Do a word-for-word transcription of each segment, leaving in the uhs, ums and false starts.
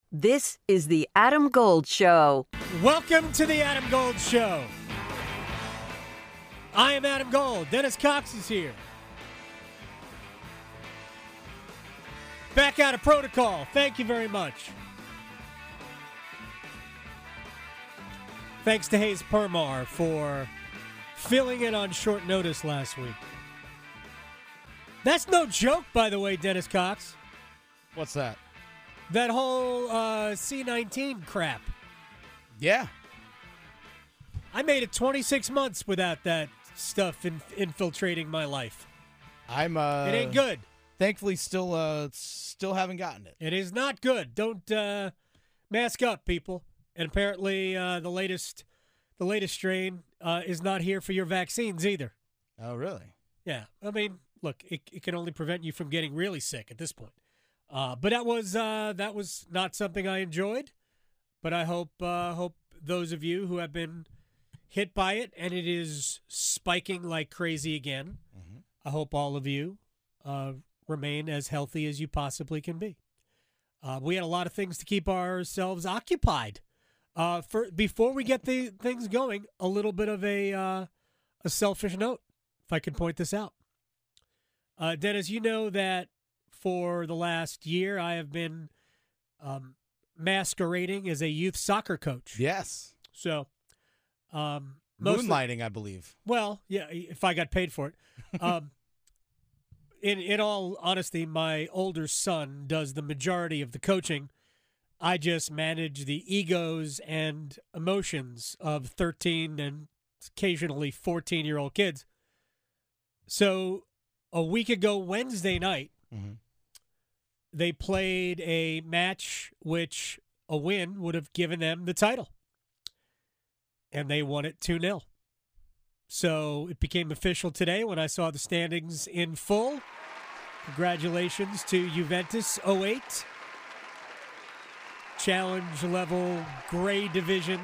This is the Adam Gold Show. Welcome to the Adam Gold Show. I am Adam Gold. Dennis Cox is here. Back out of protocol. Thank you very much. Thanks to Hayes Permar for filling in on short notice last week. That's no joke, by the way, Dennis Cox. What's that? That whole uh, C nineteen crap. Yeah. I made it twenty-six months without that stuff in, infiltrating my life. I'm. Uh, it ain't good. Thankfully, still, uh, still haven't gotten it. It is not good. Don't uh, mask up, people. And apparently, uh, the latest, the latest strain uh, is not here for your vaccines either. Oh, really? Yeah. I mean, look, it, it can only prevent you from getting really sick at this point. Uh, but that was uh, that was not something I enjoyed. But I hope uh, hope those of you who have been hit by it and it is spiking like crazy again, mm-hmm. I hope all of you uh, remain as healthy as you possibly can be. Uh, we had a lot of things to keep ourselves occupied. Uh, for before we get the things going, a little bit of a uh, a selfish note, if I can point this out. Uh, Dennis, you know that for the last year, I have been um, masquerading as a youth soccer coach. Yes. So, um, moonlighting, I believe. Well, yeah, if I got paid for it. Um, in in all honesty, my older son does the majority of the coaching. I just manage the egos and emotions of thirteen and occasionally fourteen-year-old kids. So, a week ago Wednesday night, mm-hmm. they played a match which a win would have given them the title. And they won it two nil. So it became official today when I saw the standings in full. Congratulations to Juventus oh eight. Challenge level gray division.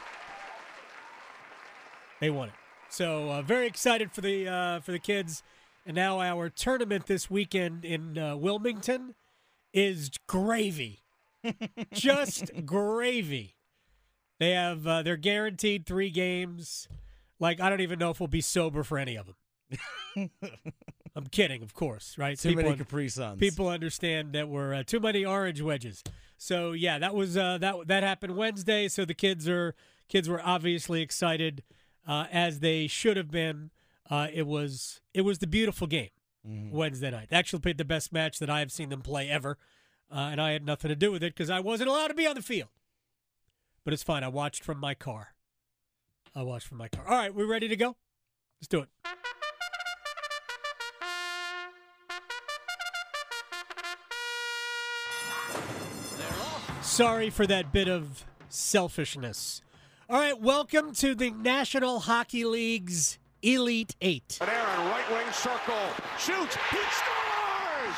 They won it. So uh, very excited for the uh, for the kids. And now our tournament this weekend in uh, Wilmington is gravy. Just gravy. They have, uh, they're guaranteed three games. Like, I don't even know if we'll be sober for any of them. I'm kidding, of course, right? Too people, many Capri Suns. People understand that we're uh, too many orange wedges. So, yeah, that was uh, that that happened Wednesday. So the kids are kids were obviously excited, uh, as they should have been. Uh, it was it was the beautiful game mm-hmm. Wednesday night. They actually played the best match that I have seen them play ever, uh, and I had nothing to do with it because I wasn't allowed to be on the field. But it's fine. I watched from my car. I watched from my car. All right, we ready to go? Let's do it. Sorry for that bit of selfishness. All right, welcome to the National Hockey League's Elite Eight. An Aaron, right wing circle, shoots, he scores!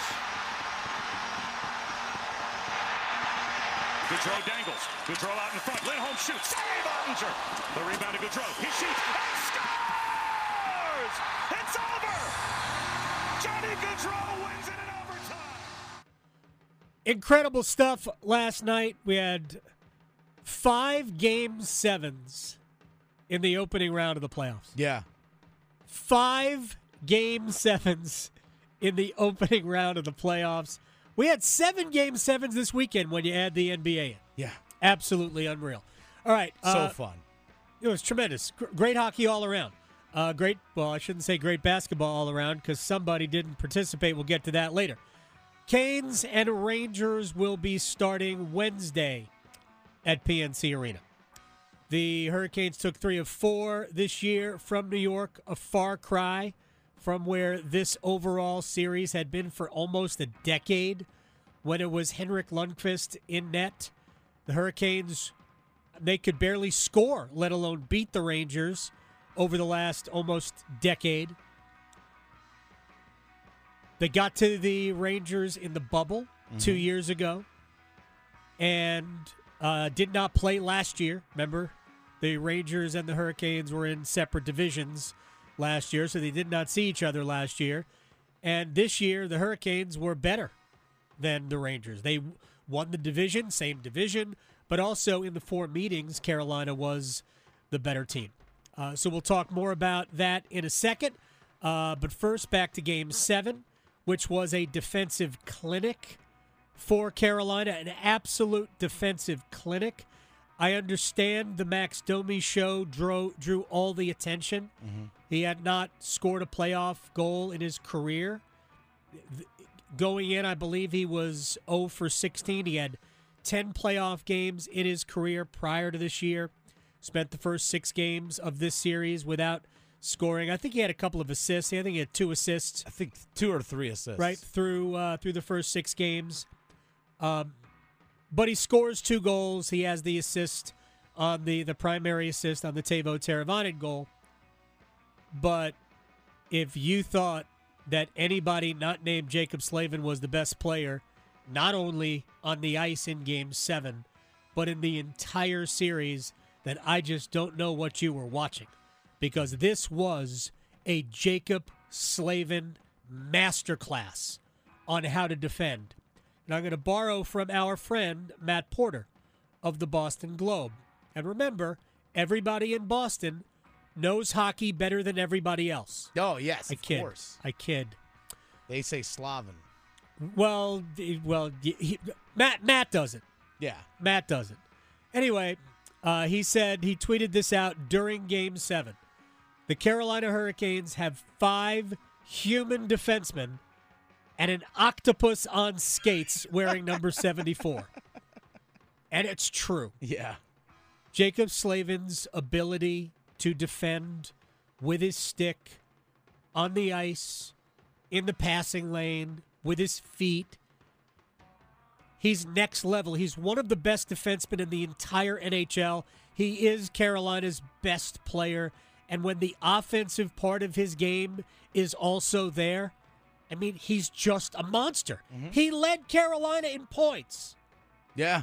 Gaudreau dangles, Gaudreau out in front, Lindholm shoots, save Ottinger! The rebound to Gaudreau, he shoots, and scores! It's over! Johnny Gaudreau wins it in overtime! Incredible stuff last night. We had five game sevens in the opening round of the playoffs. Yeah. Five game sevens in the opening round of the playoffs. We had seven game sevens this weekend when you add the N B A in. Yeah. Absolutely unreal. All right. So uh, fun. It was tremendous. Great hockey all around. Uh, great, well, I shouldn't say great basketball all around because somebody didn't participate. We'll get to that later. Canes and Rangers will be starting Wednesday at P N C Arena. The Hurricanes took three of four this year from New York, a far cry from where this overall series had been for almost a decade when it was Henrik Lundqvist in net. The Hurricanes, they could barely score, let alone beat the Rangers over the last almost decade. They got to the Rangers in the bubble mm-hmm. two years ago and uh, did not play last year. Remember, the Rangers and the Hurricanes were in separate divisions last year, so they did not see each other last year. And this year, the Hurricanes were better than the Rangers. They won the division, same division, but also in the four meetings, Carolina was the better team. Uh, so we'll talk more about that in a second. Uh, but first, back to Game seven, which was a defensive clinic for Carolina, an absolute defensive clinic. I understand the Max Domi show drew, drew all the attention. Mm-hmm. He had not scored a playoff goal in his career. Going in, I believe he was zero for sixteen. He had ten playoff games in his career prior to this year. Spent the first six games of this series without scoring. I think he had a couple of assists. I think he had two assists. I think two or three assists. Right, through uh, through the first six games. Um, but he scores two goals. He has the assist on the, the primary assist on the Teuvo Teravainen goal. But if you thought that anybody not named Jacob Slavin was the best player, not only on the ice in Game seven, but in the entire series, then I just don't know what you were watching. Because this was a Jacob Slavin masterclass on how to defend. And I'm going to borrow from our friend Matt Porter of the Boston Globe. And remember, everybody in Boston knows hockey better than everybody else. Oh, yes, I of kid. course. I kid. They say Slavin. Well, well, he, Matt Matt doesn't. Yeah. Matt doesn't. Anyway, uh, he said he tweeted this out during Game seven. The Carolina Hurricanes have five human defensemen and an octopus on skates wearing number seventy-four. And it's true. Yeah. Jacob Slavin's ability to defend with his stick, on the ice, in the passing lane, with his feet. He's next level. He's one of the best defensemen in the entire N H L. He is Carolina's best player. And when the offensive part of his game is also there, I mean, he's just a monster. Mm-hmm. He led Carolina in points. Yeah.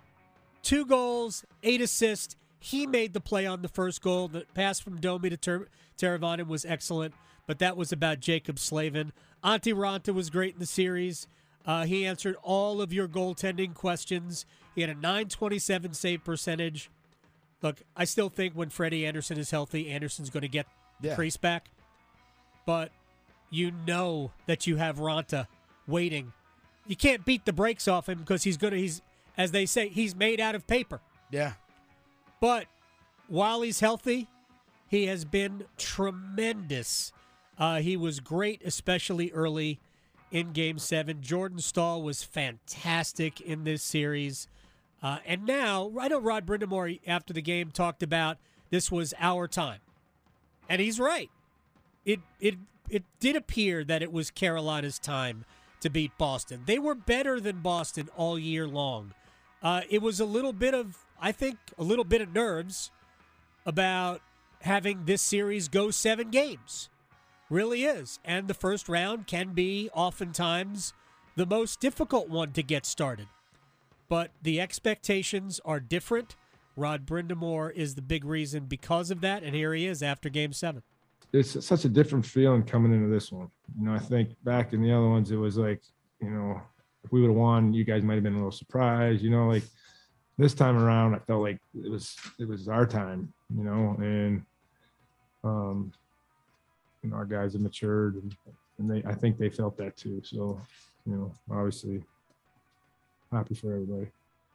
Two goals, eight assists. He made the play on the first goal. The pass from Domi to Ter- Teravainen was excellent, but that was about Jacob Slavin. Antti Raanta was great in the series. Uh, he answered all of your goaltending questions. He had a nine twenty-seven save percentage. Look, I still think when Freddie Anderson is healthy, Anderson's going to get yeah. the crease back. But you know that you have Raanta waiting. You can't beat the brakes off him because he's going to, he's, as they say, he's made out of paper. Yeah. But while he's healthy, he has been tremendous. Uh, he was great, especially early in Game seven. Jordan Stahl was fantastic in this series. Uh, and now, I know Rod Brindamore, after the game, talked about this was our time. And he's right. It it it did appear that it was Carolina's time to beat Boston. They were better than Boston all year long. Uh, it was a little bit of, I think, a little bit of nerves about having this series go seven games. Really is. And the first round can be oftentimes the most difficult one to get started. But the expectations are different. Rod Brindamore is the big reason because of that, and here he is after Game seven. It's such a different feeling coming into this one. You know, I think back in the other ones, it was like, you know, if we would have won, you guys might have been a little surprised. You know, like this time around, I felt like it was it was our time. You know, and um, you know, our guys have matured, and, and they I think they felt that too. So, you know, obviously, happy for everybody.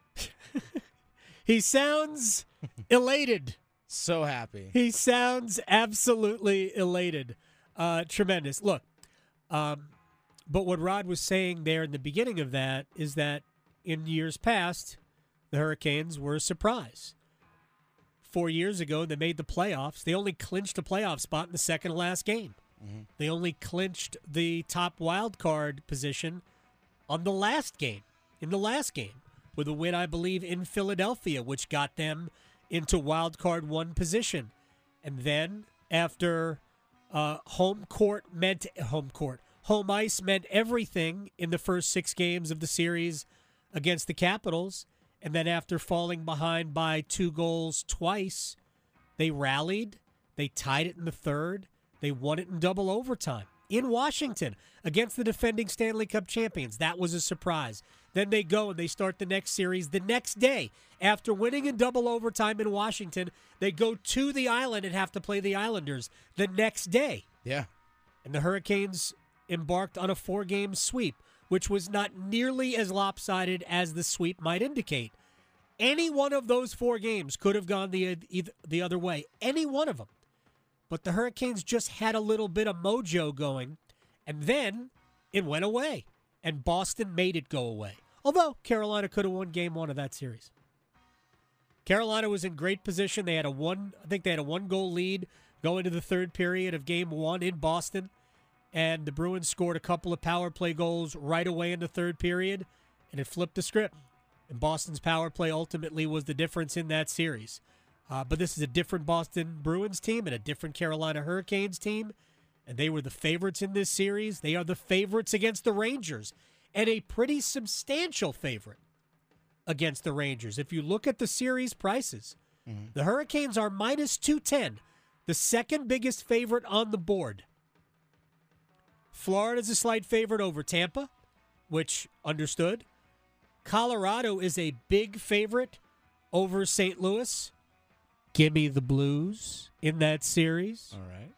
He sounds elated. So happy. He sounds absolutely elated. Uh, tremendous. Look, um, but what Rod was saying there in the beginning of that is that in years past, the Hurricanes were a surprise. Four years ago, they made the playoffs. They only clinched a playoff spot in the second to last game. Mm-hmm. They only clinched the top wild card position on the last game, in the last game, with a win, I believe, in Philadelphia, which got them into wild card one position. And then after uh, home court meant home court, home ice meant everything in the first six games of the series against the Capitals. And then after falling behind by two goals twice, they rallied. They tied it in the third. They won it in double overtime. in Washington against the defending Stanley Cup champions. That was a surprise. Then they go and they start the next series the next day. After winning in double overtime in Washington, they go to the island and have to play the Islanders the next day. Yeah. And the Hurricanes embarked on a four-game sweep, which was not nearly as lopsided as the sweep might indicate. Any one of those four games could have gone the, the other way. Any one of them. But the Hurricanes just had a little bit of mojo going, and then it went away, and Boston made it go away. Although Carolina could have won game one of that series. Carolina was in great position. They had a one, I think they had a one-goal lead going to the third period of game one in Boston, and the Bruins scored a couple of power play goals right away in the third period, and it flipped the script. And Boston's power play ultimately was the difference in that series. Uh, but this is a different Boston Bruins team and a different Carolina Hurricanes team, and they were the favorites in this series. They are the favorites against the Rangers, and a pretty substantial favorite against the Rangers. If you look at the series prices, mm-hmm. the Hurricanes are minus two ten, the second biggest favorite on the board. Florida's a slight favorite over Tampa, which understood. Colorado is a big favorite over Saint Louis. Give me the Blues in that series. All right.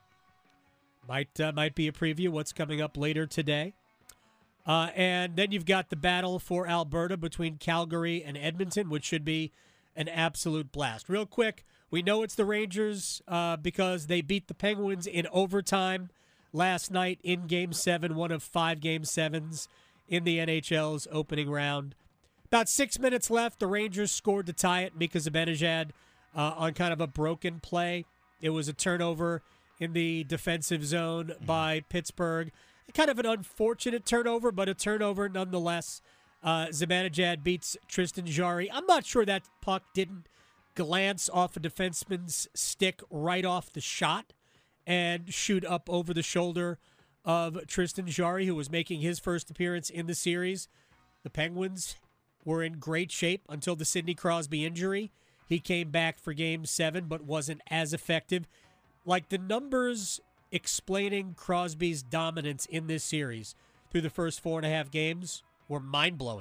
Might uh, might be a preview what's coming up later today. Uh, and then you've got the battle for Alberta between Calgary and Edmonton, which should be an absolute blast. Real quick, we know it's the Rangers uh, because they beat the Penguins in overtime last night in Game seven, one of five Game sevens in the N H L's opening round. About six minutes left. The Rangers scored to tie it. Mika Zibanejad uh, on kind of a broken play. It was a turnover in the defensive zone mm-hmm. by Pittsburgh. Kind of an unfortunate turnover, but a turnover nonetheless. Uh, Zibanejad beats Tristan Jarry. I'm not sure that puck didn't glance off a defenseman's stick right off the shot and shoot up over the shoulder of Tristan Jarry, who was making his first appearance in the series. The Penguins were in great shape until the Sidney Crosby injury. He came back for Game seven, but wasn't as effective. Like, the numbers explaining Crosby's dominance in this series through the first four and a half games were mind-blowing.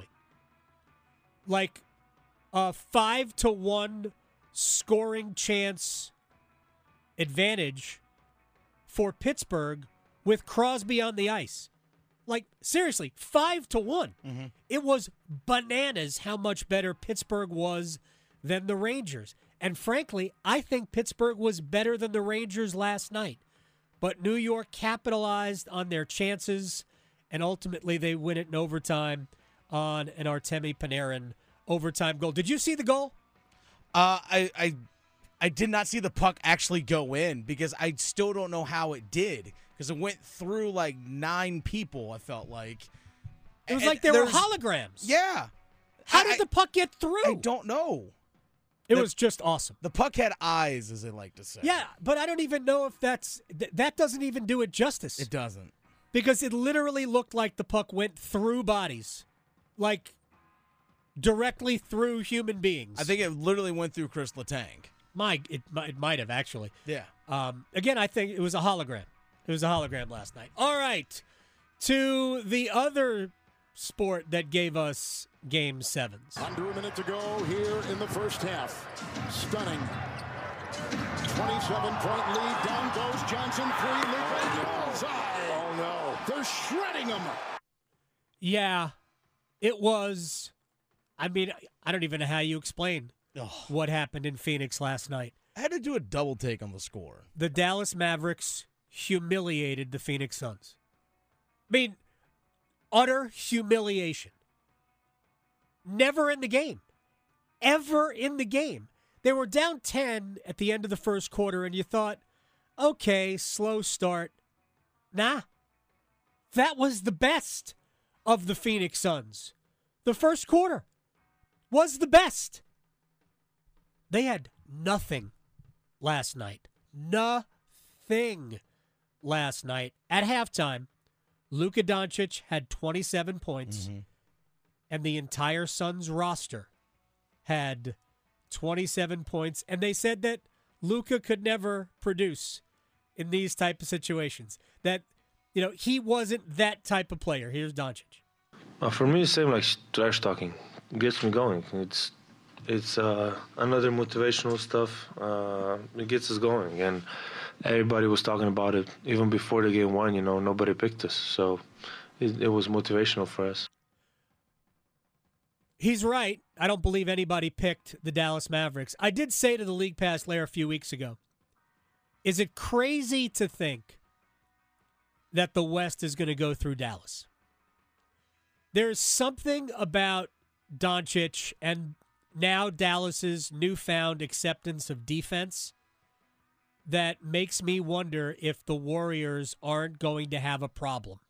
Like, a five to one scoring chance advantage for Pittsburgh with Crosby on the ice. Like, seriously, five to one. Mm-hmm. It was bananas how much better Pittsburgh was than the Rangers. And frankly, I think Pittsburgh was better than the Rangers last night. But New York capitalized on their chances, and ultimately they win it in overtime on an Artemi Panarin overtime goal. Did you see the goal? Uh, I, I I did not see the puck actually go in because I still don't know how it did because it went through like nine people, I felt like. It was and like there were there's- holograms. Yeah. How I- did the puck get through? I don't know. It the- was just awesome. The puck had eyes, as they like to say. Yeah, but I don't even know if that's th- that doesn't even do it justice. It doesn't. Because it literally looked like the puck went through bodies, like directly through human beings. I think it literally went through Chris Letang. My, it, it might have actually. Yeah. Um, again, I think it was a hologram. It was a hologram last night. All right, to the other sport that gave us Game Sevens. Under a minute to go here in the first half. Stunning. twenty-seven point lead. Down goes Johnson. Free. Luke. Bullseye. Oh, no. They're shredding him. Yeah, it was. I mean, I don't even know how you explain Ugh. what happened in Phoenix last night. I had to do a double take on the score. The Dallas Mavericks humiliated the Phoenix Suns. I mean, utter humiliation. Never in the game. Ever in the game. They were down ten at the end of the first quarter, and you thought, okay, slow start. Nah. That was the best of the Phoenix Suns. The first quarter was the best. They had nothing last night. Nothing last night. At halftime, Luka Doncic had twenty-seven points, mm-hmm. and the entire Suns roster had twenty-seven points, and they said that Luka could never produce in these type of situations. That You know, he wasn't that type of player. Here's Doncic. Uh, for me, it's same like trash talking. It gets me going. It's it's uh, another motivational stuff. Uh, it gets us going, and everybody was talking about it even before the game one. You know, nobody picked us, so it, it was motivational for us. He's right. I don't believe anybody picked the Dallas Mavericks. I did say to the League Pass Lair a few weeks ago, is it crazy to think that the West is going to go through Dallas? There's something about Doncic and now Dallas's newfound acceptance of defense that makes me wonder if the Warriors aren't going to have a problem.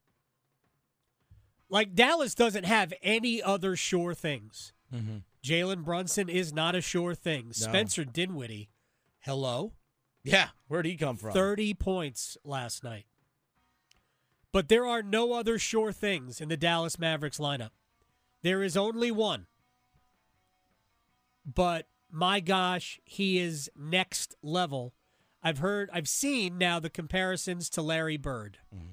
Like, Dallas doesn't have any other sure things. Mm-hmm. Jalen Brunson is not a sure thing. No. Spencer Dinwiddie, hello? Yeah, where'd he come from? thirty points last night. But there are no other sure things in the Dallas Mavericks lineup. There is only one. But, my gosh, he is next level. I've heard, I've seen now the comparisons to Larry Bird. Mm-hmm.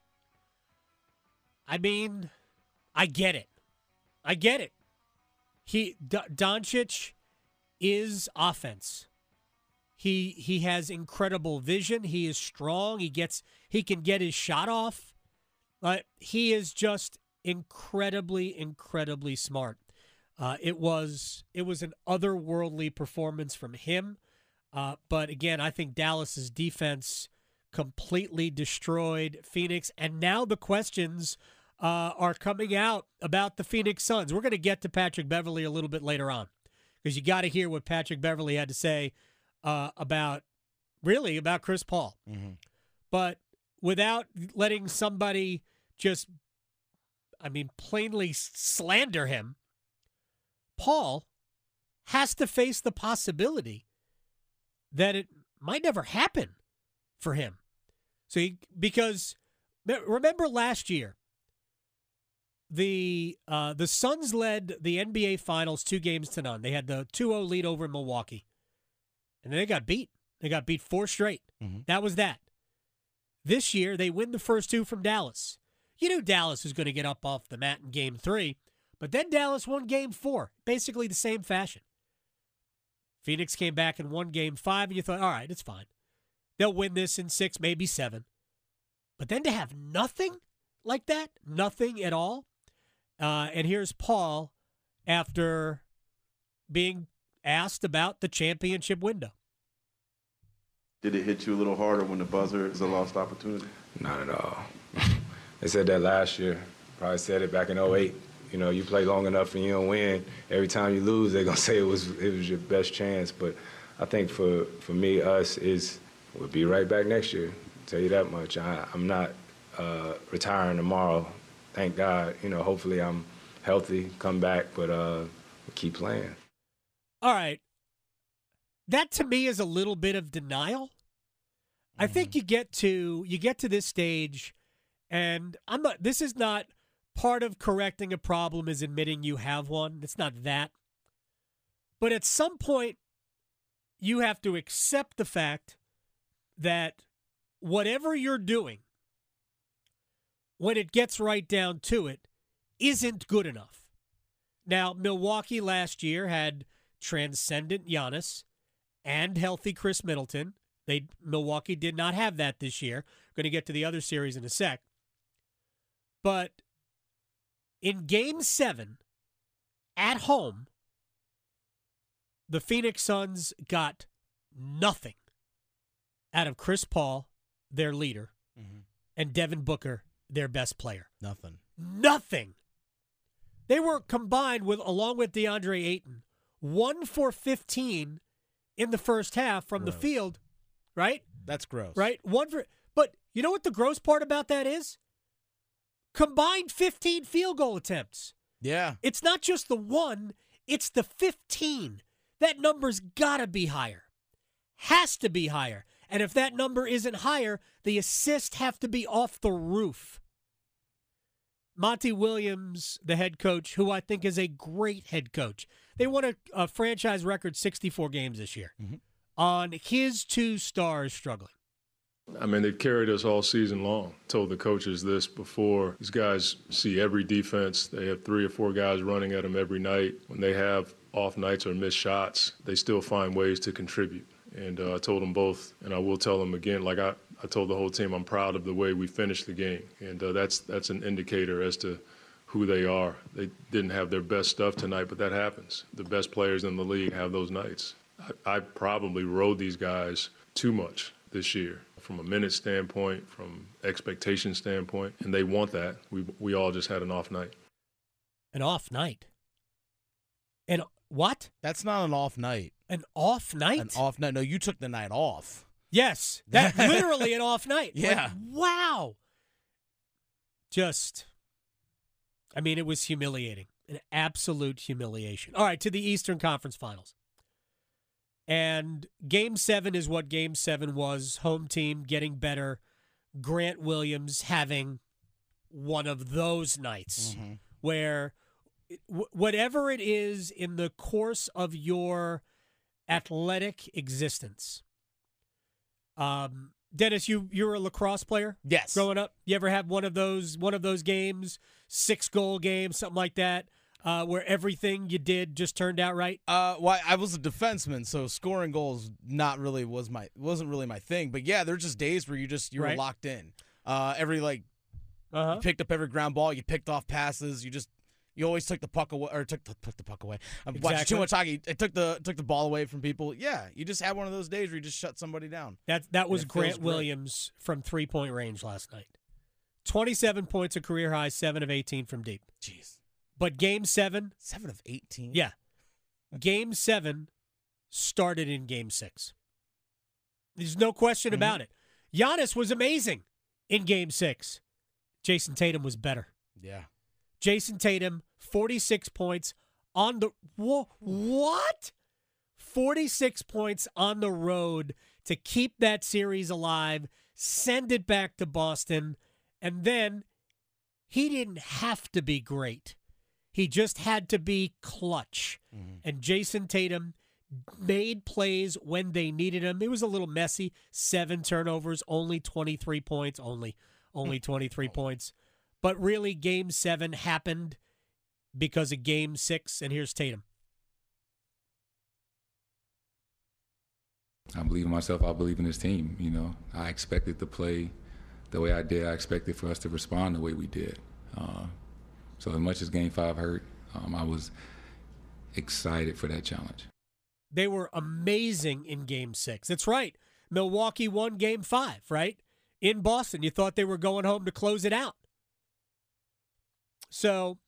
I mean, I get it. I get it. He D- Doncic is offense. He he has incredible vision. He is strong. He gets he can get his shot off. But he is just incredibly, incredibly smart. Uh, it was it was an otherworldly performance from him. Uh, but again, I think Dallas's defense completely destroyed Phoenix, and now the questions Uh, are coming out about the Phoenix Suns. We're going to get to Patrick Beverley a little bit later on because you got to hear what Patrick Beverley had to say uh, about, really, about Chris Paul. Mm-hmm. But without letting somebody just, I mean, plainly slander him, Paul has to face the possibility that it might never happen for him. So, he, because remember last year, The uh, the Suns led the N B A Finals two games to none. They had the two oh lead over Milwaukee. And then they got beat. They got beat four straight. Mm-hmm. That was that. This year, they win the first two from Dallas. You knew Dallas was going to get up off the mat in game three, but then Dallas won game four, basically the same fashion. Phoenix came back and won game five, and you thought, all right, it's fine. They'll win this in six, maybe seven. But then to have nothing like that, nothing at all, Uh, and here's Paul after being asked about the championship window. Did it hit you a little harder when the buzzer is a lost opportunity? Not at all. They said that last year. Probably said it back in oh eight. You know, you play long enough and you don't win. Every time you lose, they're going to say it was it was your best chance. But I think for, for me, us, is we'll be right back next year. I'll tell you that much. I, I'm not uh, retiring tomorrow. Thank God, you know, hopefully I'm healthy, come back, but uh, we'll keep playing. All right. That to me is a little bit of denial. Mm-hmm. I think you get to you get to this stage, and I'm not, this is not part of correcting a problem is admitting you have one. It's not that. But at some point, you have to accept the fact that whatever you're doing, when it gets right down to it, isn't good enough. Now, Milwaukee last year had transcendent Giannis and healthy Chris Middleton. They Milwaukee did not have that this year. We're going to get to the other series in a sec. But in Game seven, at home, the Phoenix Suns got nothing out of Chris Paul, their leader, mm-hmm. and Devin Booker, their best player. Nothing. Nothing. They were combined with, along with DeAndre Ayton, one for fifteen in the first half from gross. the field, right? That's gross. Right? One for, but you know what the gross part about that is? Combined fifteen field goal attempts. Yeah. It's not just the one, it's the fifteen. That number's got to be higher. Has to be higher. And if that number isn't higher, the assists have to be off the roof. Monty Williams, the head coach, who I think is a great head coach. They won a, a franchise record sixty-four games this year. Mm-hmm. On his two stars struggling. I mean, they've carried us all season long. Told the coaches this before. These guys see every defense. They have three or four guys running at them every night. When they have off nights or missed shots, they still find ways to contribute. And uh, I told them both, and I will tell them again, like I, I told the whole team, I'm proud of the way we finished the game. And uh, that's that's an indicator as to who they are. They didn't have their best stuff tonight, but that happens. The best players in the league have those nights. I, I probably rode these guys too much this year from a minute standpoint, from expectation standpoint, and they want that. We we all just had an off night. An off night? And what? That's not an off night. An off night? An off night. No, you took the night off. Yes, that literally an off night. Yeah. Like, wow. Just, I mean, it was humiliating. An absolute humiliation. All right, to the Eastern Conference Finals. And Game seven is what Game seven was. Home team getting better. Grant Williams having one of those nights mm-hmm. where w- whatever it is in the course of your athletic existence. Um, Dennis, you you were a lacrosse player? Yes. Growing up? You ever have one of those one of those games, six-goal game, something like that? Uh, where everything you did just turned out right? Uh, well, I was a defenseman, so scoring goals not really was my wasn't really my thing. But yeah, there's just days where you just you were right. locked in. Uh, every like, uh-huh. you picked up every ground ball, you picked off passes, you just you always took the puck away or took the took the puck away. I'm exactly. watching too much hockey. I took the took the ball away from people. Yeah, you just had one of those days where you just shut somebody down. That that was Grant Williams from three point range last night. twenty-seven points, a career high, seven of eighteen from deep. Jeez. But Game seven. seven of eighteen? Yeah. Game seven started in Game six. There's no question mm-hmm. about it. Giannis was amazing in Game six. Jason Tatum was better. Yeah. Jason Tatum, forty-six points on the wh- what? forty-six points on the road to keep that series alive, send it back to Boston, and then he didn't have to be great. He just had to be clutch. Mm-hmm. And Jason Tatum made plays when they needed him. It was a little messy. Seven turnovers, only twenty-three points. Only, only twenty-three points. But really, Game seven happened because of Game six, and here's Tatum. I believe in myself. I believe in this team. You know, I expected to play the way I did. I expected for us to respond the way we did. Uh, So as much as Game five hurt, um, I was excited for that challenge. They were amazing in Game six. That's right. Milwaukee won Game five, right? In Boston. You thought they were going home to close it out. So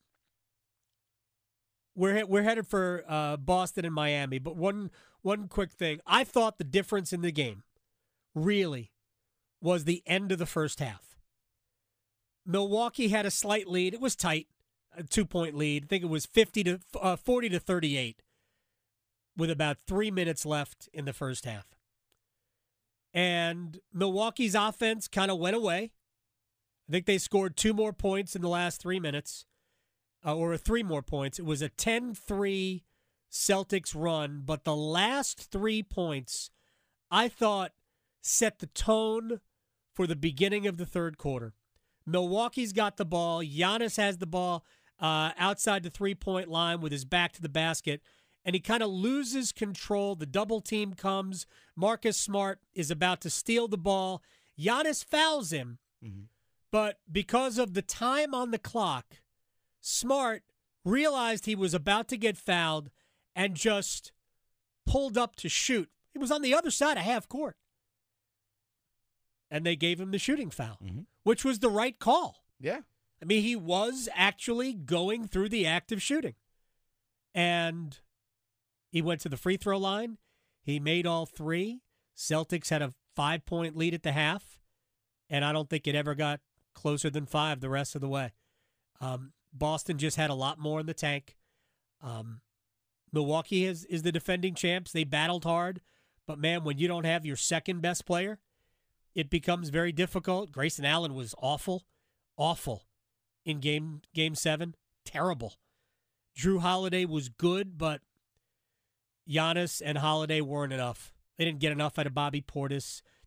we're we're headed for uh, Boston and Miami. But one one quick thing. I thought the difference in the game really was the end of the first half. Milwaukee had a slight lead. It was tight. A two-point lead. I think it was fifty to uh, forty to thirty-eight with about three minutes left in the first half. And Milwaukee's offense kind of went away. I think they scored two more points in the last three minutes, uh, or three more points. It was a ten three Celtics run, but the last three points, I thought, set the tone for the beginning of the third quarter. Milwaukee's got the ball. Giannis has the ball uh, outside the three-point line with his back to the basket, and he kind of loses control. The double team comes. Marcus Smart is about to steal the ball. Giannis fouls him, mm-hmm. but because of the time on the clock, Smart realized he was about to get fouled and just pulled up to shoot. He was on the other side of half court. And they gave him the shooting foul, mm-hmm. which was the right call. Yeah. I mean, he was actually going through the act of shooting. And he went to the free throw line. He made all three. Celtics had a five-point lead at the half, and I don't think it ever got closer than five the rest of the way. Um, Boston just had a lot more in the tank. Um, Milwaukee is, is the defending champs. They battled hard. But, man, when you don't have your second-best player, it becomes very difficult. Grayson Allen was awful, awful in game game seven. Terrible. Drew Holiday was good, but Giannis and Holiday weren't enough. They didn't get enough out of Bobby Portis.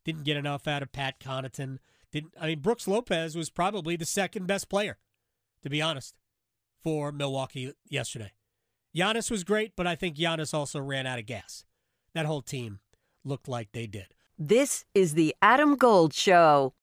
Didn't get enough out of Pat Connaughton. Didn't I mean Brooks Lopez was probably the second best player, to be honest, for Milwaukee yesterday. Giannis was great, but I think Giannis also ran out of gas. That whole team looked like they did. This is the Adam Gold Show.